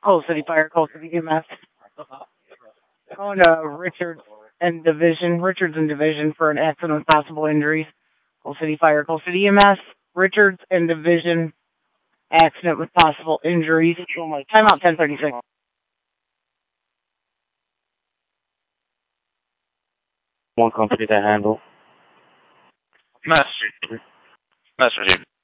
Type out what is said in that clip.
Coal City Fire, Coal City EMS. Going to Richards and Division for an accident with possible injuries. Coal City Fire, Coal City EMS, Richards and Division, accident with possible injuries. Timeout 10:36. One company to handle. Master.